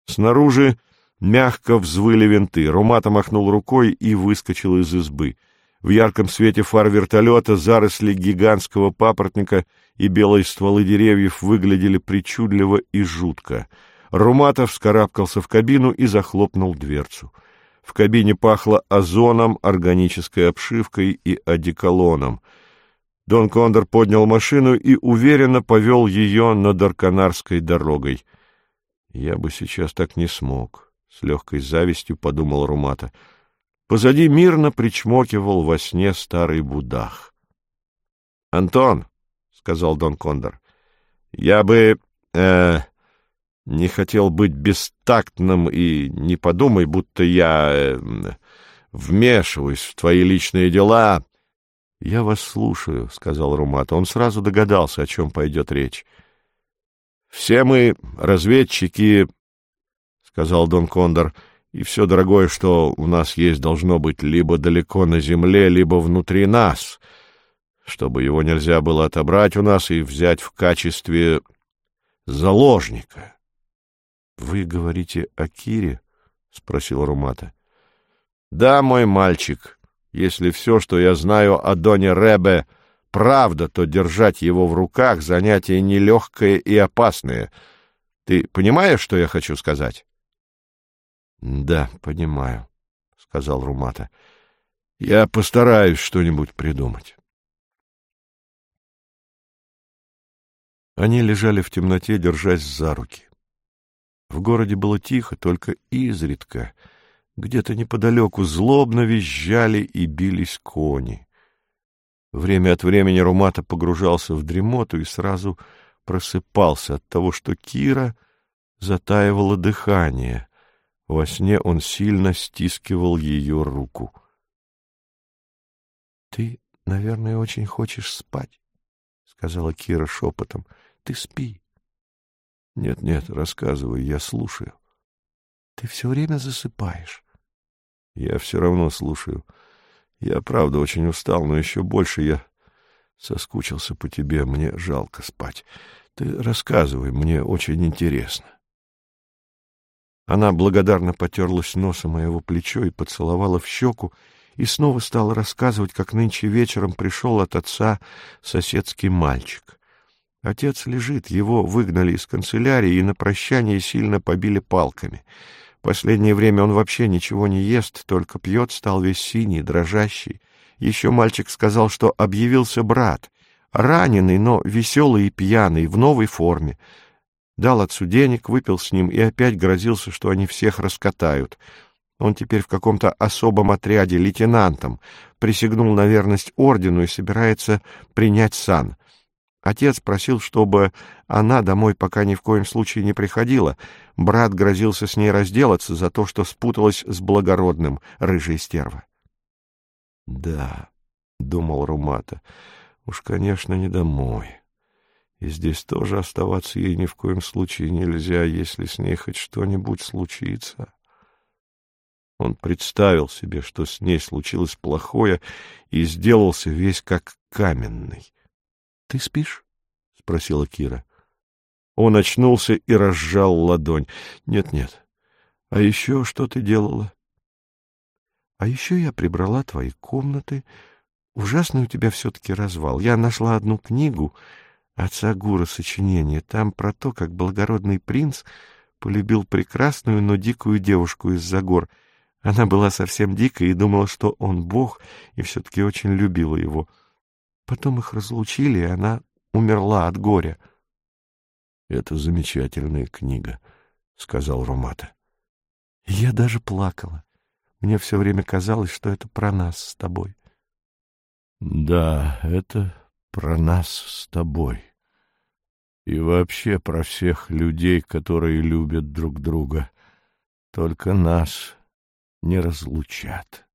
Снаружи мягко взвыли винты. Румата махнул рукой и выскочил из избы. В ярком свете фар вертолета заросли гигантского папоротника и белые стволы деревьев выглядели причудливо и жутко. Румата вскарабкался в кабину и захлопнул дверцу. В кабине пахло озоном, органической обшивкой и одеколоном. Дон Кондор поднял машину и уверенно повел ее над Арканарской дорогой. «Я бы сейчас так не смог», — с легкой завистью подумал Румата. Позади мирно причмокивал во сне старый будах. — Антон, — сказал Дон Кондор, — я бы не хотел быть бестактным, и не подумай, будто я вмешиваюсь в твои личные дела. — Я вас слушаю, — сказал Румата. Он сразу догадался, о чем пойдет речь. — Все мы разведчики, — сказал Дон Кондор, — и все дорогое, что у нас есть, должно быть либо далеко на земле, либо внутри нас, чтобы его нельзя было отобрать у нас и взять в качестве заложника. — Вы говорите о Кире? — спросил Румата. — Да, мой мальчик, если все, что я знаю о Доне Ребе, правда, то держать его в руках — занятие нелегкое и опасное. Ты понимаешь, что я хочу сказать? — Да, понимаю, — сказал Румата. — Я постараюсь что-нибудь придумать. Они лежали в темноте, держась за руки. В городе было тихо, только изредка, где-то неподалеку, злобно визжали и бились кони. Время от времени Румата погружался в дремоту и сразу просыпался от того, что Кира затаивала дыхание. Во сне он сильно стискивал ее руку. — Ты, наверное, очень хочешь спать, — сказала Кира шепотом. — Ты спи. — Нет, рассказывай, я слушаю. — Ты все время засыпаешь. — Я все равно слушаю. Я, правда, очень устал, но еще больше я соскучился по тебе. Мне жалко спать. Ты рассказывай, мне очень интересно. Она благодарно потерлась носом о его плечо и поцеловала в щеку, и снова стала рассказывать, как нынче вечером пришел от отца соседский мальчик. Отец лежит, его выгнали из канцелярии и на прощание сильно побили палками. Последнее время он вообще ничего не ест, только пьет, стал весь синий, дрожащий. Еще мальчик сказал, что объявился брат, раненый, но веселый и пьяный, в новой форме. Дал отцу денег, выпил с ним и опять грозился, что они всех раскатают. Он теперь в каком-то особом отряде лейтенантом, присягнул на верность ордену и собирается принять сан. Отец просил, чтобы она домой пока ни в коем случае не приходила. Брат грозился с ней разделаться за то, что спуталась с благородным, рыжей стерва. — Да, — думал Румата, — уж, конечно, не домой. И здесь тоже оставаться ей ни в коем случае нельзя, если с ней хоть что-нибудь случится. Он представил себе, что с ней случилось плохое, и сделался весь как каменный. — Ты спишь? — спросила Кира. Он очнулся и разжал ладонь. — Нет. А еще что ты делала? — А еще я прибрала твои комнаты. Ужасный у тебя все-таки развал. Я нашла одну книгу отца Гура, сочинение. Там про то, как благородный принц полюбил прекрасную, но дикую девушку из-за гор. Она была совсем дикая и думала, что он бог, и все-таки очень любила его. Потом их разлучили, и она умерла от горя. — Это замечательная книга, — сказал Румата. — Я даже плакала. Мне все время казалось, что это про нас с тобой. — Да, это про нас с тобой. И вообще про всех людей, которые любят друг друга. Только нас не разлучат.